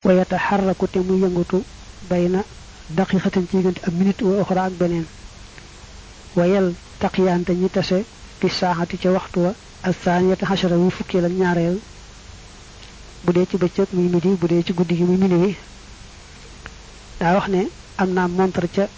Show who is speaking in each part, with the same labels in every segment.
Speaker 1: wa yataharraku te muy yëngutu bayna daqiqatin ci gënt ak minute wa ukhra ak benen wayal taqiyante ñi tassé fi saahati ci waxtu wa as-saniyata hashara wi fukki la ñaarel budé ci bëccëg muy midi budé ci guddi gi muy minuit da wax né amna montre ca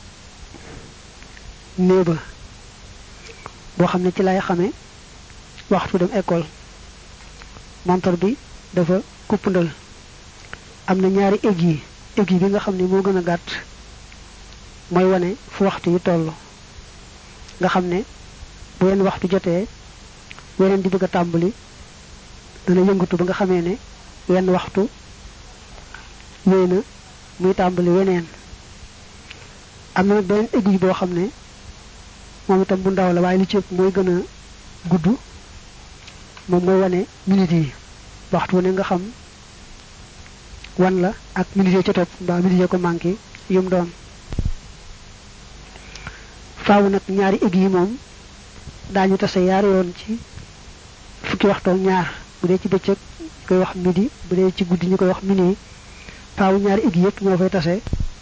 Speaker 1: néba bo xamné ci lay xamé waxtu dem école montre bi dafa kuppundal amna ñaari aiguille bi nga xamné mo gëna gatt moy wone fu waxtu yi tollu nga xamné bu yenn waxtu jotee weneen di bëgg tambali dana yëngatu ba nga xamé né wenn waxtu wéna muy tambali weneen amna benn aiguille bo xamné mom itam bu ndaw la way li ci moy gëna guddu mom moy wone minute yi waxtu ne nga xam wan la ak minute ci top ba minute ko manki yum doon faaw nak ñaari aiguille yi mom dañu tassé yaar yoon ci fukki waxtu ñaar bu dé ci bëccëg koy wax midi bu dé ci guddi ñu koy wax minuit faaw ñaari aiguille yépp ñoo fay tassé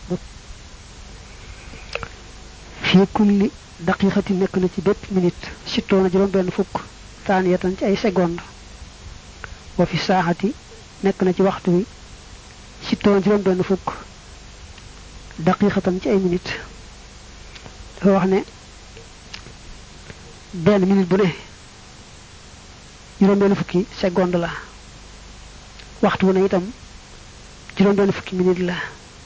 Speaker 1: fi kulli daqiqati nek na ci bépp minute sitto na juroom benn fukk taniyatan ci ay seconde wa fi saahati nek na ci waxtu wi sitto na juroom benn fukk daqiqatan ci ay minute dafa wax ne benn minute bu ne juroom benn fukki seconde la waxtu ne itam juroom benn fukki minute la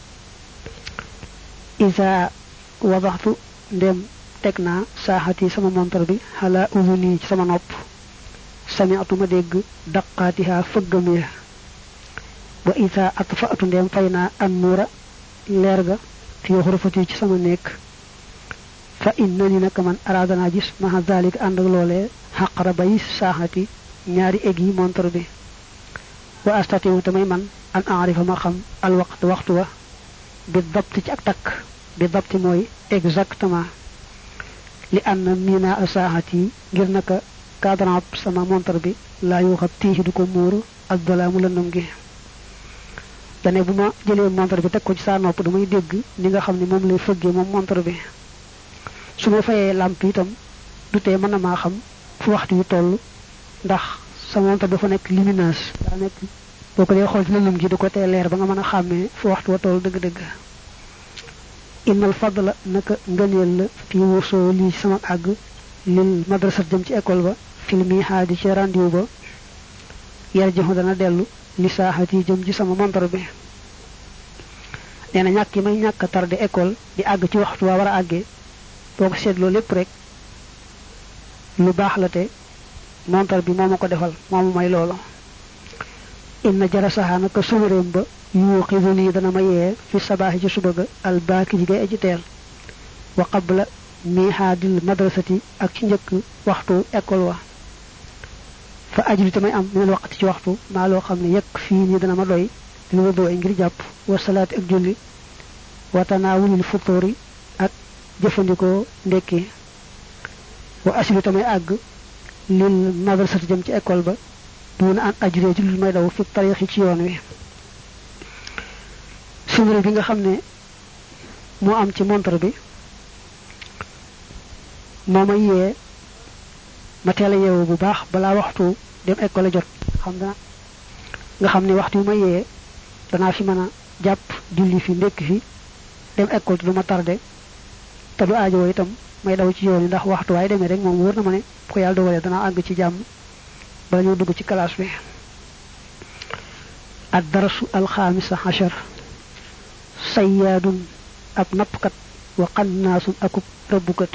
Speaker 1: isa wadahtu ndem tekna saahati sama montar bi hala uzuni ci sama nopp sami'tu ma dégg daqatiha fëggam ya wa isa atfa'tu ndem fayna an nura leer ga fi xurfati ci sama nekk fa innani naka man aradana gis ma zalik and ak lolé haqra bay saahati ñaari egi montar bi wa astati'u tamay man an a'rifa ma xam al waxtu wa bi dabt ci ak tak bi dabt moy exactement li anna mina saahati ngir naka cadran sama montar bi la yu xati du ko muru ak dalamu lanum gi dané buma jëlé montar bi tek ko ci sa nopp damay dégg ni nga xamni mom lay fëggé mom montar bi suma fayé lampe itam duté mëna ma xam fu waxtu yu tollu ndax sa montar dafa nek lumineuse da nek boko lay xol ci lanum gi du ko té leer ba nga mëna xamé fu waxtu wa tollu deug deug innal fadla naka ngëneel la fi wusuli sama ag lil madrasa dem ci école ba filmi hadi ci rendez-vous ba yarjuhu dana delu li saahati jëm ci sama montar bi neena ñak may ñak tardé école di ag ci waxtu wa wara agé boko sétlo lépp rek lu baax la té montar bi momako defal momu may lolo inna jarasaha naka sumarem ba yuqiduni dana maye fi sabah ci suba ga al baqi ji gay aji tel wa qabla mihadil madrasati ak ci ñëk waxtu école wa fa ajri tamay am min waqti ci waxtu ma lo xamne yak fi ni dana ma doy li do ngir japp wa salati ak julli wa tanawulil futuri ak jëfandiko ndekki wa asri tamay ag lil madrasati jëm ci école ba duna an ajri ci lu may daw fi tarikh ci yoon wi sumure bi nga xamne mo am ci montre bi moma yé ma téla yewu bu baax bala waxtu dem école jot xam nga xamni waxtu ma yé dana fi mëna japp julli fi ndek fi dem école duma tardé té du aajo itam may daw ci yoon ndax waxtu way démé rek mom wërna mané ko yalla dogalé dana ag ci jamm ba ñu dugg ci classe bi ad-darsu al-khamis 10 sayyadun ab napkat wa qannasun akub rabbukat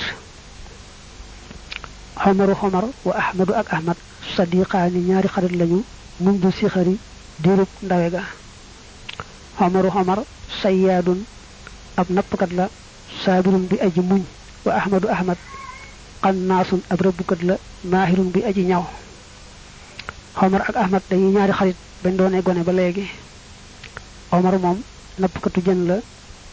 Speaker 1: Umar wa Ahmad ak Ahmad sadiqani ñaari xarit lañu mundu ci xari diruk ndawe ga Umar sayyadun ab napkat la sabirun bi aji muñ wa Ahmad qannasun ab rabbukat la mahirun bi aji ñaw Umar ak Ahmad dañuy ñaari xarit bañ doone gone ba légui Umar mom napkatu jën la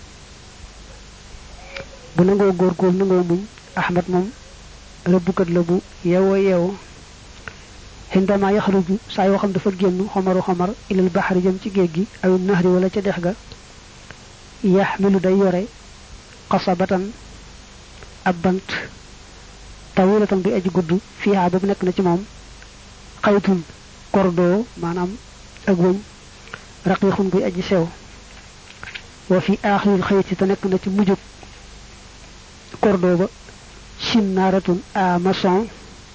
Speaker 1: bu nango gor nango muñ Ahmad mom rëbbkat la bu yewo hindama yakhruju sa yo xam dafa gennu xamar ilal bahri jëm ci geej gi aw nahri wala ci dex ga yahmilu day yore qasabatan abant tawilatan bi aji gudd fiha bu nek na ci mom xaytun kordo manam ak wëñ raqiqun bi aji sew wa fi akhiril khayti ta nek na ci mujjuk kordo ba sinnaratun amason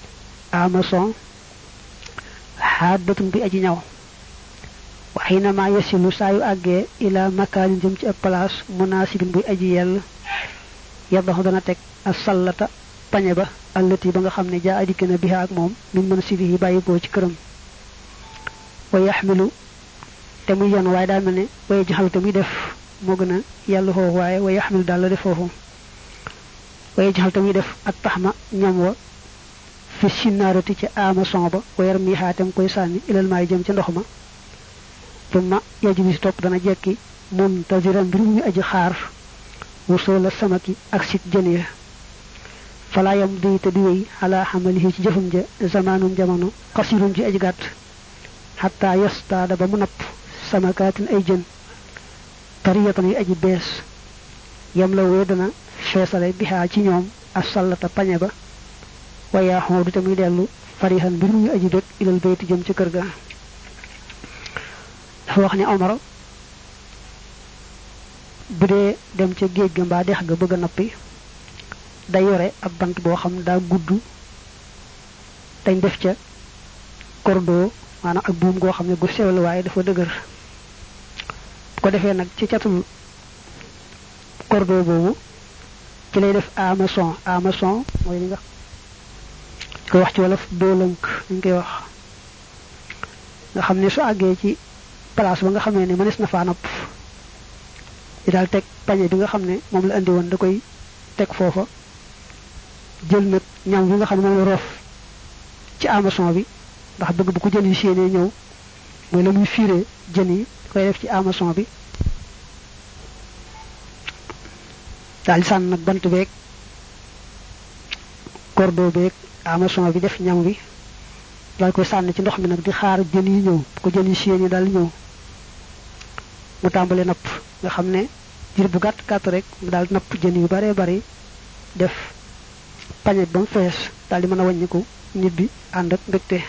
Speaker 1: hadatun bi aji ñaw wa hina ma yasilu sayu agge ila makan jëm ci ab place munasibin bi aji yell yadahu dana tek as-sallata pañe ba allati ba nga xamne ja adikena biha ak mom min mën sibihi bayiko ci kërëm wa yahmilu tamu yon way da melni way jaxal tamu def mo gëna yalla ho waye wa yahmilu dal la def fofu way jaxal tamu def at tahma ñam wa fi sinarati ci amason ba wa yarmi hatam koy sanni ilal may jëm ci ndox ma tuma yajibi top dana jekki muntaziran bir mu aji xaar wusul samaki ak sit jëniya fala yamdi tadiwi ala hamalihi ci jëfum ja zamanun jamono qasirun ci aji gatt hatta yastada ba mu napp samakatin ay jën tariyatan yu aji bees yam la wé dana fessale biha ci ñoom as-sallata pañe ba waya xodu tamuy delu farihan bir mu aji dëkk ilal bayti jëm ci kër ga dafa wax ni Omar budé dem ci géej ga mbaa dex ga bëgg nappi day yoré ab bant bo xam da gudd dañ def ca cordo manam ak buum go xamne gu sewal waye dafa dëgër ko defé nak ci ciatul cordo bobu ci lay def amason moy li nga ko wax ci wolof dolank ñu koy wax nga xamne su agge ci place ba nga xamé ni mënes na fa napp di dal tek pañe bi nga xamne mom la andi won da koy tek fofa jël nak ñam bi nga xamne mom la rof ci amason bi ndax bëgg bu ko jël yi séné ñëw moy la muy firé jën yi koy def ci amason bi dal san nak bant beek cordo beek amason bi def ñam wi dal koy sanni ci ndox mi nak di xaar jën yi ñëw ko jën yi séné dal ñëw mu tambalé napp nga xamné dir bu gatt rek mu dal napp jën yu bare def pañe bam fess dal di mëna wañiku nit bi and ak mbekté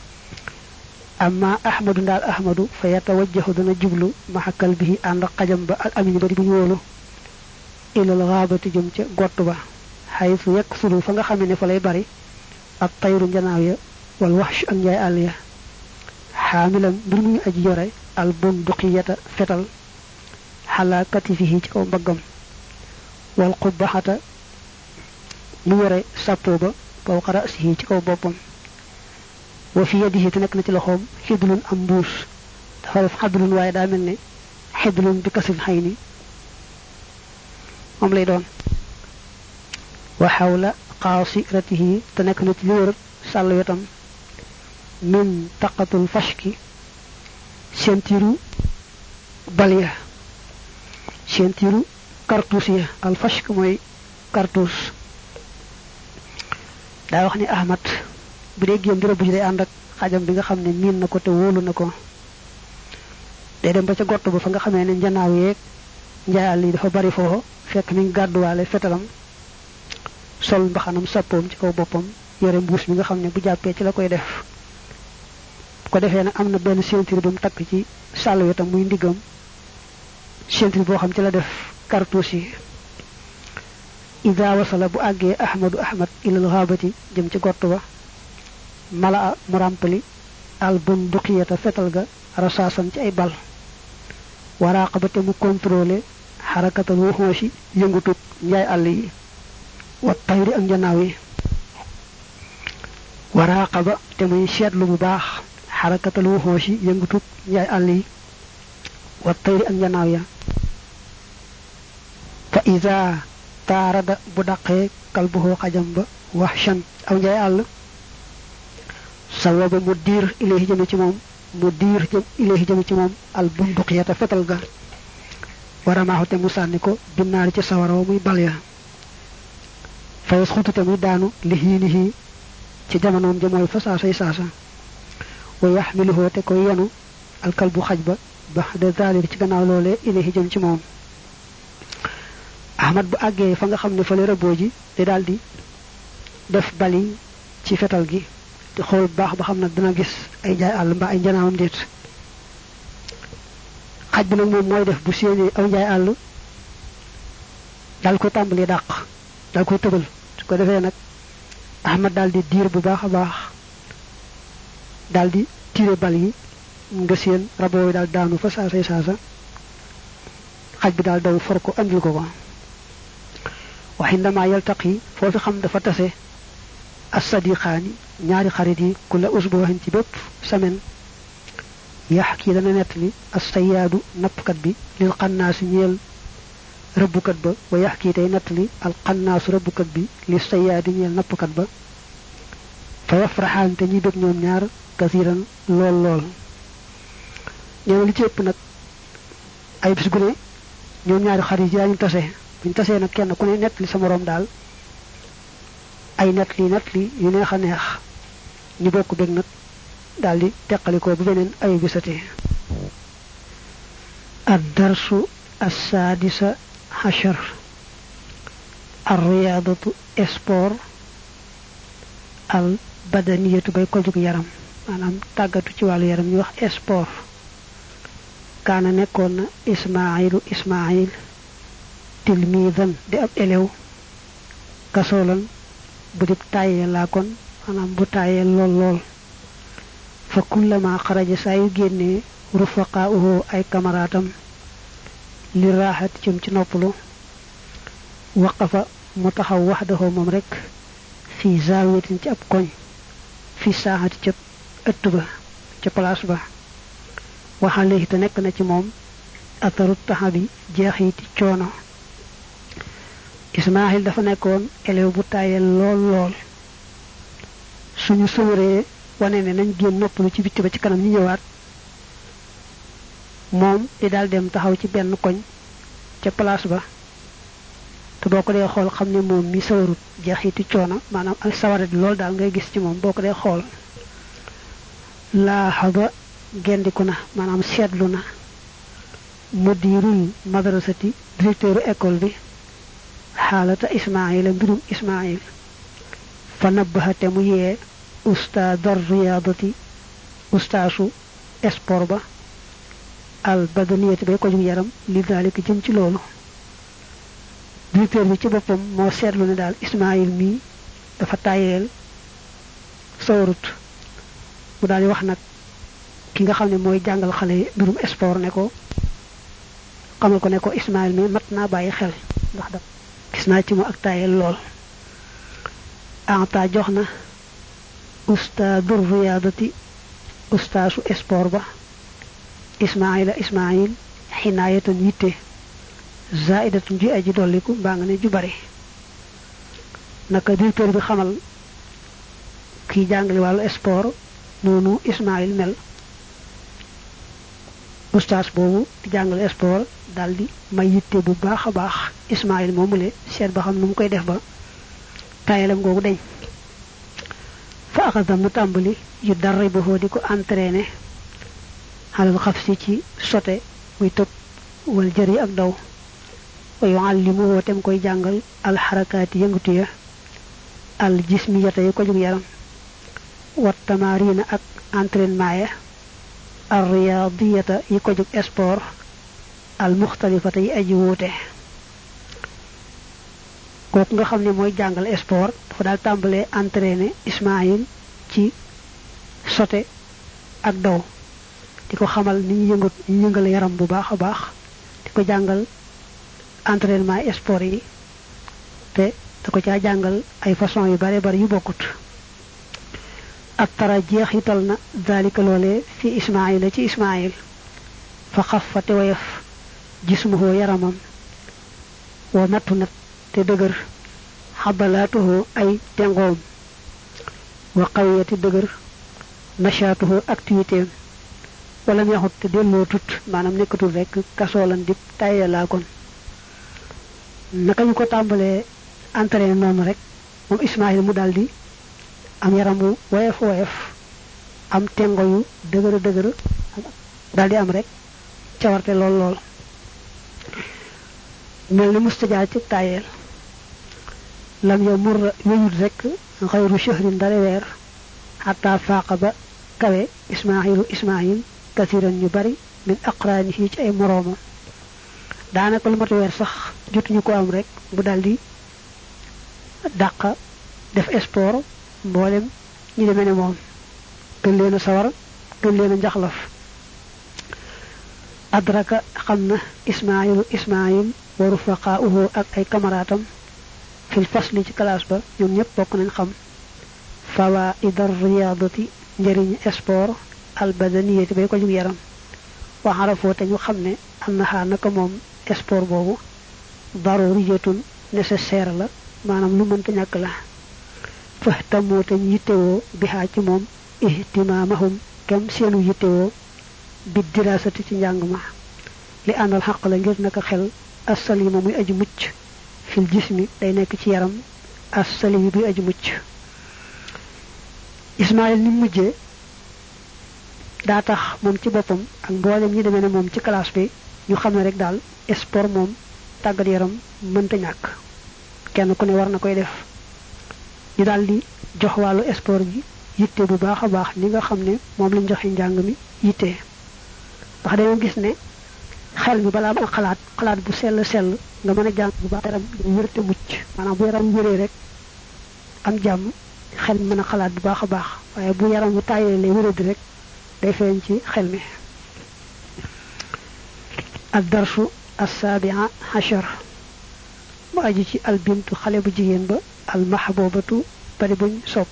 Speaker 1: amma ahmadu dal ahmadu fa yatawajjahu dana jublu mahakal bihi and ak xajam ba ak amini bari bu ñoolu ila al ghabati jëm ci gottu ba haythu yaksulu fa nga xamné fa lay bari ak tayru janaaw ya wal wahsh ak njaay àll ya hamilan bir muy aji yore al bunduqiyata fetal hala katifihi ci kaw mbagam wal qubbahata mu yore sappo ba kaw qarasihi ci kaw bopam wa fi yadihi tanak na ci loxom hidlun ambus dafa def hadlun waye da melni hidlun bi kasr hayni mom lay doon wa hawla qasiratihi tanak na ci wër sal wetam min taqatul fashki sentiru balya sentiru cartouche al fashk moy cartouche da wax ni ahmad bu dé gën dara bu ci day and ak xajam bi nga xamné min nako té wolu nako day dem ba ca gottu ba fa nga xamé né njanaaw yeek njaal li dafa bari foofu fekk mi gaddu walé fetalam sol mbaxanam sappom ci kaw bopam yore mbuus mi nga xamné bu jappé ci la koy def ko defé nak amna ben ceinture bu mu tak ci salu tam muy ndigam ceinture bo xam ci la def cartouche yi ida wasala bu agge ahmad ila al-ghabati jëm ci gottu ba mala mu rampali al bunduqiyata fetal ga rasasan ci ay bal waraqabati mu contrôler harakatul wuhushi yëngutuk ñay all yi wa tayri ak janaawi waraqaba te muy seetlu bu baax harakatul wuhushi yëngutuk ñay all yi wa tayri ak janaawi fa iza tarada bu daqé kalbuhu xajam ba wahshan aw ñay all sawaba mudir ilayhi jëm ci mom mudir jëm ilayhi jëm ci mom al bunduqiyata fetal ga warama hote musanni ko binnaari ci sawara muy balya fay xutu te muy daanu lihinihi ci jamonoom ja moy fa saasay saasa wa yaxmiluhu te koy yenu alkalbu xaj ba baxda zalik ci gannaaw loolee ilayhi jëm ci moom ahmad bu àggee fa nga xam ne fa la rëbboo ji te daldi def bali ci fetal gi te xool baax ba xam nag dina gis ay jaay àll mbaa ay njanaawam déet xaj bi nag moom mooy def bu séenee aw njaay àll dal ko tàmbali dàq dal koy tëbal su ko defee nag ahmad daldi diir bu baax a baax daldi tiré bal yi nga seen rabo yi daal daanu fa saasa xaj bi daal daw for ko andil ko waxindama yaltaqi foofu xam dafa tase as-sadiqaani ñaari xarit yi kula usbuhin ci bépp semaine yaxki dana nettali as-sayyaadu nappkat bi lil xannaasi ñeel rëbbukat ba wa yaxki tey nettali al xannaasu rëbbukat bi li sayyaadi ñeel nappkat ba fa yafraxaan te ñuy bëgg ñoom ñaar kasiran lool ñoo li ci ëpp nag ay bis gu ne ñoom ñaari xarit yi ñu tase buñ tasee nag kenn ku ne nettali sa moroom daal ay nettali yu neex a neex ñu bokk bëgg nag daldi teqalikoo bu beneen ay bisatee ad-darsu as-sadisa hashar ar-riyadatu sport al badaniyatu bay ko jug yaram maanaam tàggatu ci wàllu yaram ñu wax sport kaana nekkoon na ismail tilmidan di ab elew kasolan bu dib tàyyee laa kon maanaam bu tàyyee lool fa kullama xaraja saa yu génnee rufaqaa'uhu ay kamaraatam li raaxat jëm ci noppalu waqafa mu taxaw waxdahu moom rek fi zaawiyatin ci ab koñ fi saaxati ca ëtt ba ca place ba waxale te nekk na ci moom ataru taxabi jeexiti coono ismail dafa nekkoon elew bu tàyyee lool suñu sëwëree wane ne nañ génn noppalu ci bitti ba ci kanam ñu ñëwaat moom di daal dem taxaw ci benn koñ ca place ba te boo ko dee xool xam ne moom mi sawarut jeexiti coono maanaam ak sawaret lool daal ngay gis ci moom boo ko dee xool laa xaba gendiku na maanaam seetlu na mudirul madrasati directeuru école bi xaalata ismaila mbirum ismail fa nabbaxate mu yee ustaadar riyaadati ustaasu sport ba al badaniyati bay ko jug yaram li daalika jëm ci loolu directeur bi ci boppam moo seetlu ne daal ismail mi dafa tàyyeel sawarut mu daal di wax nag ki nga xam ne mooy jàngal xale yi mbirum sport ne ko xamal ko ne ko ismail mi mat naa bàyyi xel ndax da gis naa ci mu ak tàyyeel lool anta jox na ustaadur riyaadati ustaasu sport ba ismail xinaayatan yitte zaidatun ji aji dolliku mbaa nga ne ju bari naka directeur bi xamal kiy jàngale wàllu sport noonu ismail mel ustaas boobu di jàngale sport daldi may yitte bu baax a baax ismail moomule seet ba xam nu mu koy def ba tayalam googu deñ fa axada mu tàmbali yu darribuhu di ko entraîné xalal xaf si ci sote muy tëb wal jëri ak daw wa yuallimuhu tem koy jàngal alxarakaati yëngatu ya al jismiyata yi ko jug yaram wat tamaarina ak entraînement ya al riyaadiyata yi ko jug sport al muxtalifata yi aji wuute kooku nga xam ne mooy jàngal sport dafa daal tàmbalee entraîné ismail ci sote ak daw di ko xamal ni ñu yëngal yaram bu baax a baax di ko jàngal entraînement sport yi te da ko caa jàngal ay façon yu bare bari yu bokkut ak tara jeexital na dalika loolee fi ismaila ci ismail fa xaffate woyof jismuhu yaramam wa nattu nat te dëgër xabalaatuhu ay tengoom wa qawiyati dëgër nashaatuhu activité wala neexut te delloo tut maanaam nekkatul rek kasoolan di tayyalaa kon naka ñu ko tàmbalee entraîné noonu rek moom ismail mu daldi am yaramu woyof am tengo yu dëgër daldi am rek cawarte lool melni mustajaa ci tayel lam ya mur wéyut rek xayru shahrin dara weer hatta faqaba kawe ismail kasiran ñu bari min aqranihi ci ay moroma daanaka lu matu weer sax jotuñu ko am rek bu daldi dàqa def sport mboolem ñi demee ne moom gën leen a sawar gën leen a njaxlaf adraka xam na ismail wa rufaqaa'uhu ak ay kamaratam fil fasli ci classe ba ñoom ñëpp bokk nañ xam fawaa'idar riyaadati njëriñ sport al badaniyati bay ko jug yaram wa arafoo te ñu xam ne annaha naka moom sport boobu daruriyatun nécessaire la maanaam lu mënta ñàkk la fahtamoo te ñu yittewoo bihaa ci moom ihtimaamahum kem seenu yittewoo bi dirasati ci njàng ma li àndal xaq la ngir naka xel assalima muy aji mucc fil jismi day nekk ci yaram assalimi bi aji mucc ismail ni mujjee daa tax moom ci boppam ak mboolem ñi demee ne moom ci classe bi ñu xam ne rek daal sport moom tàggat yaram mënta ñàkk kenn ku ne war na koy def ñu daal di jox wàllu sport bi yitte bu baax a baax ni nga xam ne moom lañ joxe njàng mi yitte ndax dañoo gis ne xel mi balaa am xalaat bu sell nga mën a jàng bu baax yaram wérte mucc maanaam bu yaram wéree rek am jàmm xel mi mën a xalaat bu baax a baax waaye bu yaram bu tàyyee lay wéradi rek day feeñ ci xel mi ad-darsu as-sabi'a ashar mu aju ci albintu xale bu jigéen ba al mahbubatu bari buñ sopp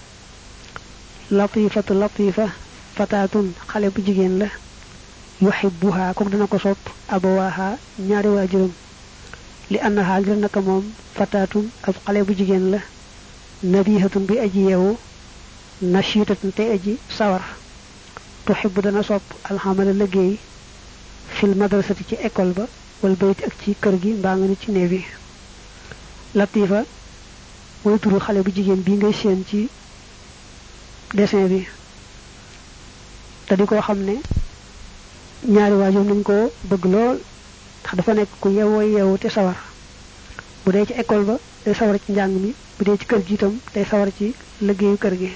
Speaker 1: latifa fatatun xale bu jigéen la yuhibbuha ko dana ko sopp abawaha ñaari waajuram li annaha ngir naka moom fatatun ab xale bu jigéen la nabihatun bi aji yeewu nashitatun te aji sawar tuhibbu dana sopp alhamala liggéey fil madrasati ci école ba wal bayt ak ci kër gi mbaa nga ni ci néeg bi latifa mooy turu xale bu jigéen bi ngay seen ci dessin bi te di ko xam ne ñaari waajur nañ ko bëgg lool ndax dafa nekk ku yeewoo te sawar bu dee ci école ba day sawar ci njàng mi bu dee ci kër gi itam day sawar ci liggéeyu kër gi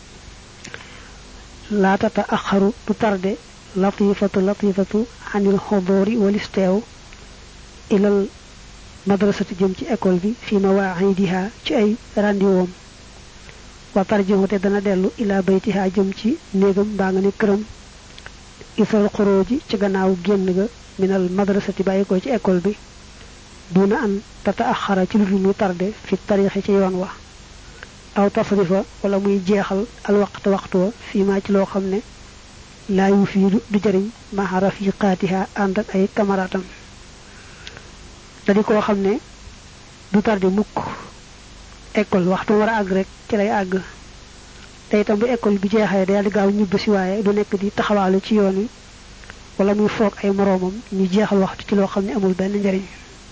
Speaker 1: la tata akharu du tarde latifatu anil huduri wal istew ilal madrasati jëm ci école bi fi mawaa'idiha ci ay randiwom wa tarjihu te dana dellu ila baytiha jëm ci néegam mbaa nga ne këram isal xuruji ci gannaaw génn ga minal madrasati bàyyi ko ci école bi duna an tata akhara ci lu muy tarde fi tariixi ci yoon wa aw tasrifa wala muy jeexal al waxtu wa fi ma ci loo xam ne laa yufiidu du jëriñ maha rafiqaatiha ànd ak ay camaratam da di koo xam ne du tardi mukk école waxtu war a àgg rek ci lay àgg te itam bu école bi jeexee day di gaaw ñibbi si waaye du nekk di taxawaalu ci yoon wi wala muy foog ay moroomam ñu jeexal waxtu ci loo xam ne amul benn njëriñ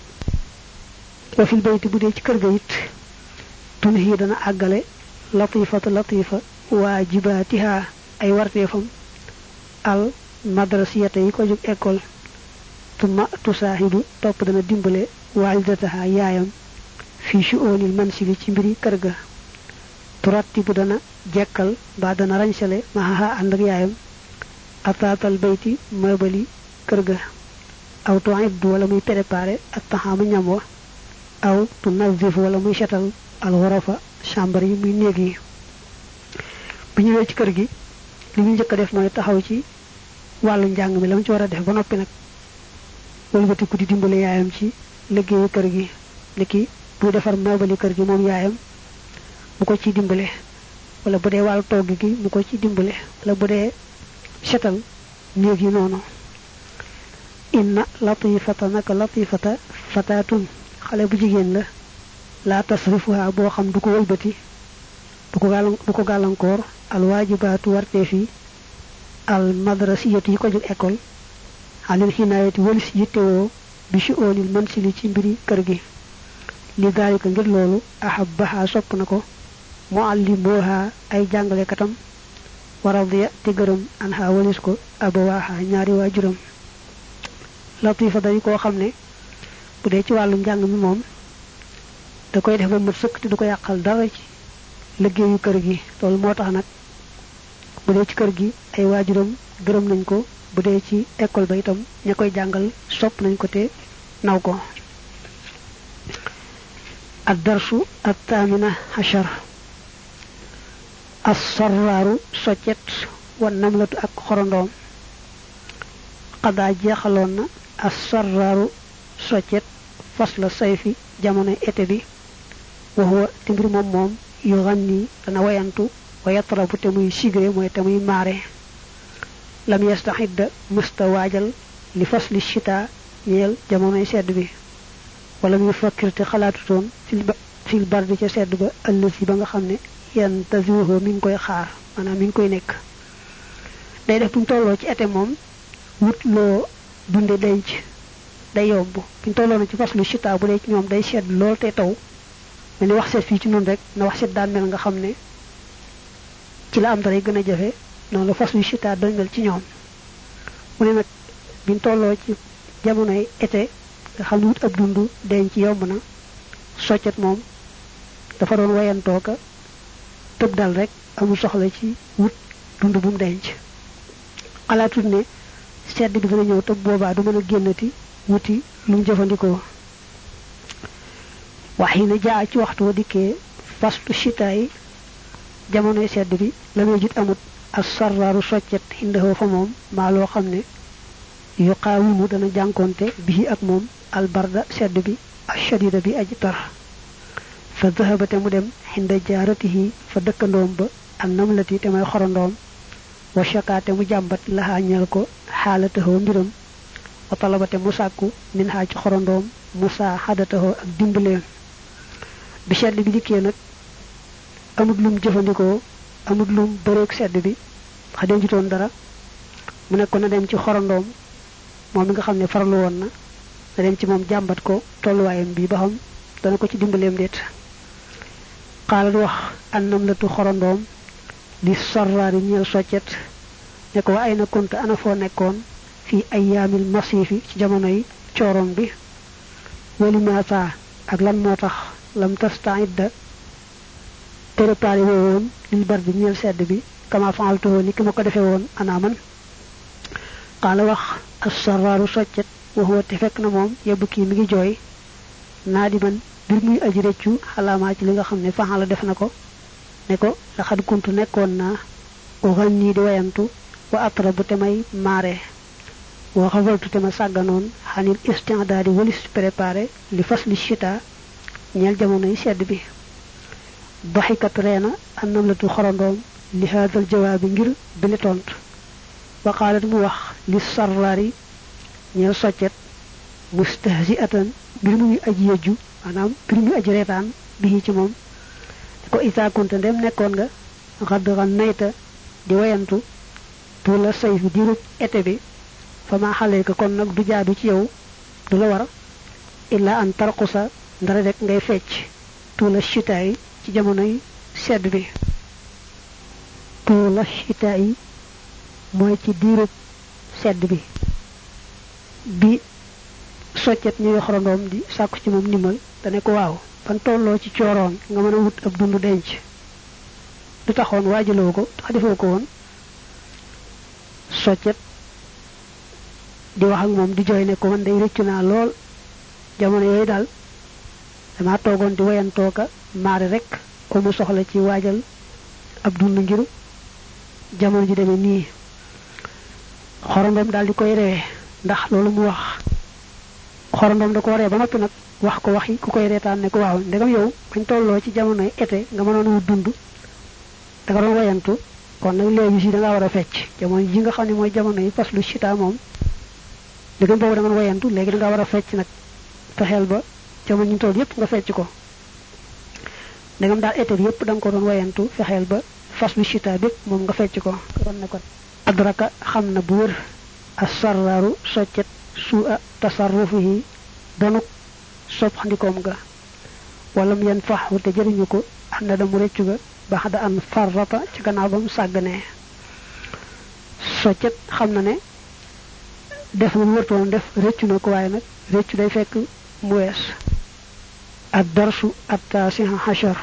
Speaker 1: wa fil bayti bu dee ci kër ga it tunhi dana àggale latifa waajibaatiha ay warteefam al madrasiyata yi ko jóg école tuma tusaahidu topp dana dimbale waalidataha yaayam fi shu'unil mansili ci mbiri kër ga turattibu dana jekkal ba dana rañsale maha ànd ak yaayam ataatal bayti mabali kër ga aw tu'iddu wala muy préparer ak taxaama ñam wa aw tunazzifu wala muy setal al ghurafa chambre yi muy néeg yi bu ñëwee ci kër gi li ñu njëkk a def mooy taxaw ci wàllu njàng mi la mu ci war a def ba noppi nag wëlbatiku di dimbale yaayam ci liggéeyu kër gi niki bu defar mabali kër gi moom yaayam mu ko ci dimbale wala bu dee wàllu togg gi mu ko ci dimbale wala bu dee setal néeg yi noonu inna latifata naka latifata fatatun xale bu jigéen la tasrifuha boo xam du ko wëlbati du ko gàllankoor al waajibaatu wartee fi al madrasiyati yi ko jóg école alil hinaayati walis yittewoo bi shu'unil mansili ci mbiri kër gi li daalika ngir loolu ahabbaha sopp na ko muallimuha ay jàngalekatam waradiya te gërëm anha walis ko abawaaha ñaari waajuram latifa day koo xam ne bu dee ci wàllu njàng mi moom da koy def ba mat sëkk te du ko yàqal dara ci liggéeyu kër gi loolu moo tax nag bu dee ci kër gi ay waajuram gërëm nañ ko bu dee ci école ba itam ña koy jàngal sopp nañ ko te naw ko ad-darsu at-tamina ashar as-sarraru soccet wan namlatu ak xorondoom xadaa jeexaloon na as-sarraru soccet fasla sayfi jamono été bi wa huwa timbir moom yu ganni dana wayantu wa yatrabu te muy sigre mooy te muy maare lam yastahidda musta waajal li fasli shita ñeel jamonoy sedd bi wala mu fakkir te xalaatutoon fil bardi ca sedd ba ëllësi ba nga xam ne yan taziho mi ngi koy xaar maanaam mi ngi koy nekk day def buñ tolloo ci été moom wut loo dunde denc day yomb buñ tolloo na ci faslu shita bu dee ci ñoom day sedd lool te taw mais ni wax seet fii ci noonu rek na wax seet daan mel nga xam ne ci la am dara gën a jafe noonu la faslu shita doon mel ci ñoom mu ne nag biñ tolloo ci jamonoy été nga xam ne wut ab dund denc yomb na soccet moom dafa doon wayantoo ka tëb dal rek amul soxla ci wut dund bu mu denc xalaatut ne sedd bi dina ñëw tëb boobaa du mën a génnati wuti lu mu jëfandikoo waxina jaa ci waxtu wa dikkee faslu shitaay jamonoy sedd bi la muy jut amut as sarraaru soccet indahoo fa moom maa loo xam ne yuqaawimu dana jànkonte bii ak moom albarda sedd bi ashadida bi aji tar fa dhahabate mu dem xinda jaaratihi fa dëkkandoom ba an namlati te may xorondoom wa shakaate mu jàmbat laxaa ñeel ko xaalatahoo mbiram wa talabate mu sàkku min xaa ci xorondoom musaa xadatahoo ak dimbaleem bi sedd bi dikkee nag amut lum jëfandikoo amut lum bëreeg sedd bi xa denjutoon dara mu nekk ko na dem ci xorondoom moom mi nga xam ne farlu woon na dem ci moom jàmbat ko tolluwaayam bi ba xam dana ko ci dimbaleem déet xaalat wax an namlatu xorondoom li sarraari ñeel soccet ne ko wa ay na kunta ana foo nekkoon fii ayyaamil masiifi ci jamono yi cooroon bi wali maata ak lan moo tax lam tastaidda préparé woon lil bardi ñeel sedd bi kama faaltuhoo ni ki ma ko defee woon ana man xaala wax as-sarraaru soccet waxuwa te fekk na moom yebbu kii mi ngi jooy naa di man bir muy aji rëccu xalaamaa ci li nga xam ne faxala def na ko ne ko laxad kuntu nekkoon naa waxal nii di wayantu wa atrabu te may maare wa xavaltu te ma sàgganoon xanil istidaadi walis préparé li fasli shita ñeel jamonoy sedd bi daxikat reena an namlatu xorondoom li haadal jawaabi ngir bili tontu wa qaalat mu wax li sarraari ñeel soccet mustahzi'atan mbir muy aji yëjju maanaam mbir muy aji reetaan bi ci moom ko isa kunta ndem nekkoon nga xadran nayta di wayantu pour la sayf diirub été bi fa ma xale ko kon nag du jaadu ci yow du la war illa an tarqusa ndara rek ngay fecc tuula shitaay ci jamonoy sedd bi tuula shitaay mooy ci diirub sedd bi soccet ñuy xorondoom di sàkku ci moom ndimbal dane ko waaw ban tolloo ci cooroon nga mën a wut ab dund denc du taxoon waajaloo ko tax defoo ko woon soccet di wax ak moom di jooy ne ko man day rëccu naa lool jamono yooyu daal dama toogoon di wayantooka maare rek ko mu soxla ci waajal ab dund ngir jamono ji demee nii xorondoom daal di koy ree ndax loolu mu wax xorondoom da ko ree ba noppi nag wax ko waxi ku koy reetaan ne ko waaw ndegam yow bañ tolloo ci jamonoy été nga mënoon wut dund da nga doon wayantu kon nag léegi si da ngaa war a fecc jamono ji nga xam ne mooy jamono yi faslu shita moom ndegam boobu da nga wayantu léegi da ngaa war a fecc nag fexeel ba jamono ñu toll yépp nga fecc ko ndegam daal été bi yépp da nga ko doon wayantu fexeel ba faslu shita bépp moom nga fecc ko kon ne ko adraka xam na bu wër as-sarraru soccet su'a tasarrufihi donuk soppandikoom ga walam yan faxu te jëriñu ko ànd da mu reccu ga baxda an farrata ci gannaaw ba mu sàgganee soccet xam na ne def lu wërtoon def réccu na ko waaye nag réccu day fekk mu wees ad darsu at-tasi'a ashar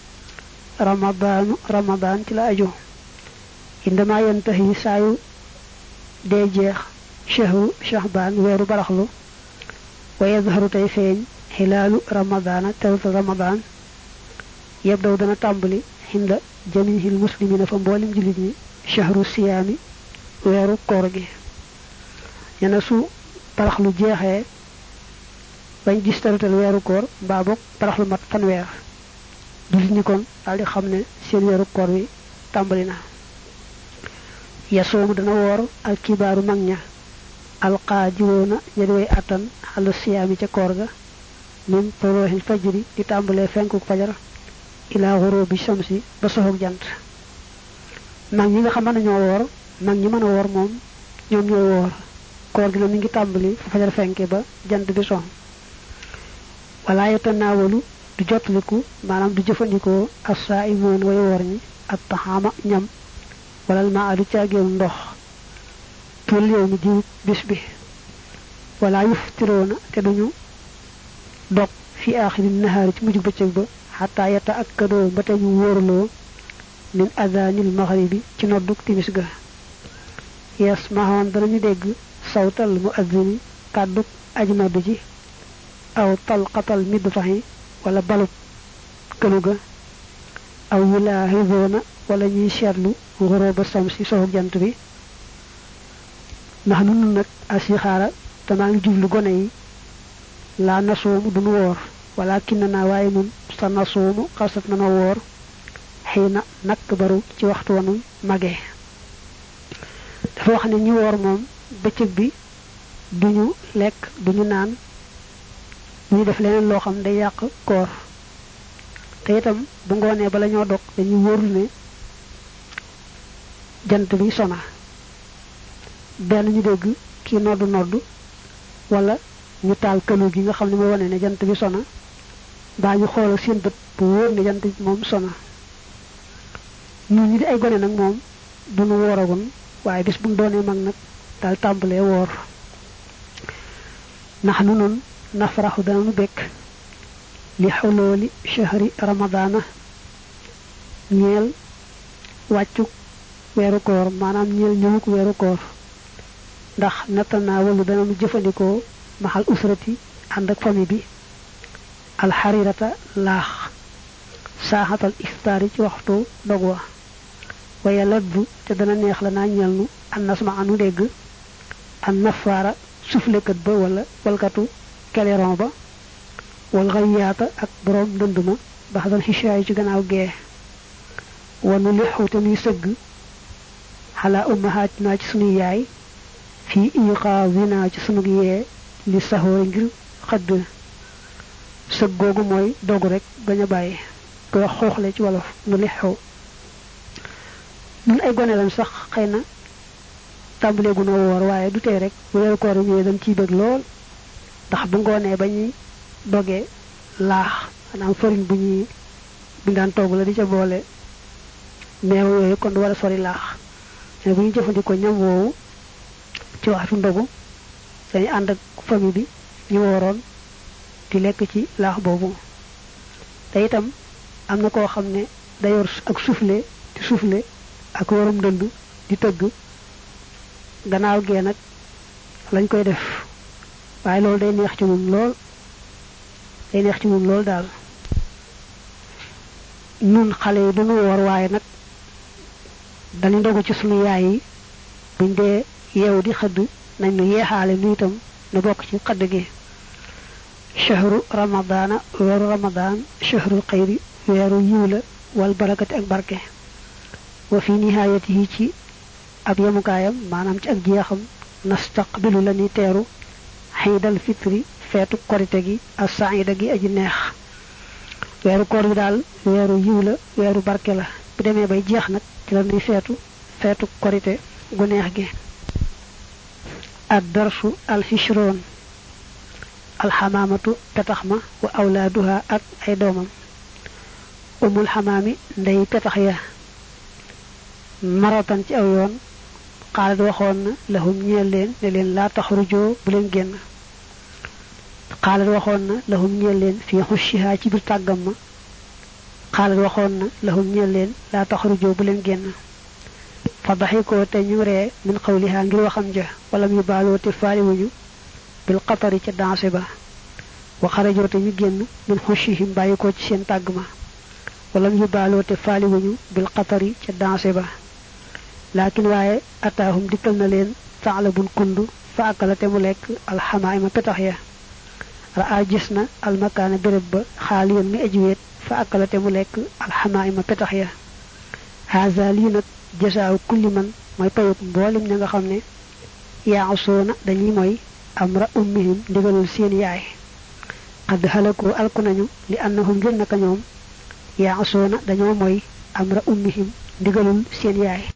Speaker 1: ramadan ci la aju indama yantahi saayu dee jeex shahru shahban weeru baraxlu wa yadharu tay feeñ hilaalu ramadana tawta ramadan yabdaw dana tàmbali hinda jamihil muslimina fa mbolim julit ñi shahru siyaami weeru koor gi ñana su baraxlu jeexee bañ gis taratal weeru koor mbaa bok baraxlu mat fanweer julit ñi kon daldi xam ne seen weeru koor wi tàmbali na yasoomu dana woor al kibaaru mag ña alqaajiroona ñadi way attan xala siyaami ca koor ga min toroxil fajri di tàmbalee fenkuk fajar ila ghurubi shamsi ba soxog jant mag ñi nga xam nañoo woor mag ñi mën a woor moom ñoom ñooy woor koor gi la mi ngi tàmbali fa fajar fenke ba jant bi sox wala yatanaawalu du jotliku maanaam du jëfandikoo as-saa'imoon way woor ñi at taxaama ñam walal maa du caagéew ndox tul yow mi di bis bi wala yuftiroona te duñu dog fi aaxiri nahaari ci mujj bëccëg ba xataa yata akkadoo ba te ñu wóorloo min adaanil maghribi ci nodduk timis ga yasmahoon danañu dégg sawtal muazzini kàdduk aji nodd ji aw talqatal midfahi wala balub këlu ga aw yulaahizoona wala ñuy seetlu xuróoba samsi soxu jant bi ndax nun nag asixaara te maa ngi jublu gone yi laa nasoomu duñu woor wala kinna naa waaye nun sa nasoomu xasat nana woor xëy na nakk baru ci waxtu wanu magee dafa wax ne ñi woor moom bëccëg bi duñu lekk duñu naan duñu def leneen loo xam day yàq koor te itam bu ngoonee bala ñoo dog dañuy wóorlu ne jant bi sona benn ñu dégg kii noddu wala ñu taal këlu gi nga xam ne mooy wane ne jant bi sona baa ñu xool ak seen bët bu wóor ne jant bi moom sona ñun ñi di ay gone nag moom duñu wooragun waaye bis bu doonee mag nag daal tàmbalee woor ndax nu nun nafraxu danañu bekk li xulooli shahri ramadana ñeel wàccuk weeru koor maanaam ñeel ñëwuk weeru koor ndax nattanaa walu danañu jëfandikoo maxal usrati ànd ak famille bi alxarirata laax saaxatal iftaari ci waxtu dog wa waya laddu te dana neex la naa ñeel nu an nasma anu dégg an nafaara suflekat ba wala walkatu keleron ba wal xayaata ak borom ndënd ma baxdal xishaay ci gannaaw gee wanu lixu te nuy sëgg xalaa ummahatina ci sunu yaay fii iqaazina ci sunu yee li saxoore ngir xëdd sëg googu mooy dogu rek bañ a bàyyi ko wax xooxle ci wolof nu lixu ñun ay gone lañ sax xëy na tàmbalee gu noo woor waaye du tey rek weeru koor yi ñëwee dañ ciy bëgg lool ndax bu ngoonee ba ñuy dogee laax maanaam fariñ bu ñuy bindaan togg la di ca boole meew yooyu kon du war a sori laax mais bu ñu jëfandikoo ñam woowu ci waxtu ndogu dañu ànd ak famille bi ñu wooroon di lekk ci laax boobu te itam am na koo xam ne da yor ak soufflé di soufflé ak warum dënd di tëgg gannaaw gee nag lañ koy def waaye loolu day neex ci moom lool daal nun xale yi duñu woor waaye nag dañu ndogu ci sunu yaay yi buñ dee yeewu di xëdd nañ nu yeexaale nu itam nu bokk ci xëdd gi shahru ramadana weeru ramadan shahrul xayri weeru yiw la wal barakati ak barke wa fi nihayatihi ci ab yemukaayam maanaam ci ak jeexam nastaqbilu la ni teeru xiidal fitri feetu korite gi ak saida gi aji neex weeru koor bi daal weeru yiw la weeru barke la bu demee bay jeex nag ci la nuy feetu korite gu neex gi ad darsu al hishron al hamamatu petax ma wa awlaaduha ak ay doomam umul hamami ndey petax ya maratan ci aw yoon qaalat waxoon na lahum ñeel leen ne leen laa taxrujoo bu leen génn qaalat waxoon na lahum ñeel leen fi xushiha ci biir tàggam ma qaalat waxoon na lahum ñeel leen laa taxrujoo bu leen génn fa daxikoo te ñu ree min xawliha ngir waxam ja walam yu baaloo te faaliwuñu bil qatari ca danse ba wa xarajoo te ñu génn min xushihim bàyyi ko ci seen tàgg ma walam yu baaloo te faaliwuñu bil qatari ca danse ba laakin waaye ataahum dikkal na leen taalabun kundu fa akala te mu lekk alxamaayma petax ya raa gis na almakaana béréb ba xaaliyan mi ajiweet fa akala te mu lekk alxamaayma petax ya haza lii nag jasaaw kulli man mooy payuk mboolem ña nga xam ne yaasoona dañuy mooy amra ummihim ndigalul seen yaay xadd xalakoo alku nañu li annahum ngir naka ñoom yaasoona dañoo mooy amra ummihim ndigalul seen yaay